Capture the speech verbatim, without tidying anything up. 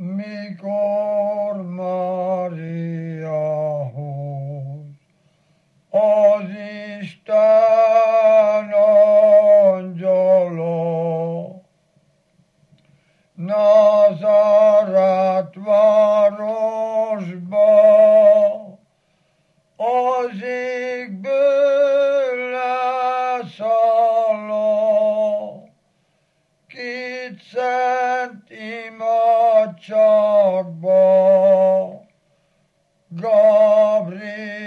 mikor Máriához az Isten angyala Názárét városba az égből leszállott, két szent imádságba Gabriel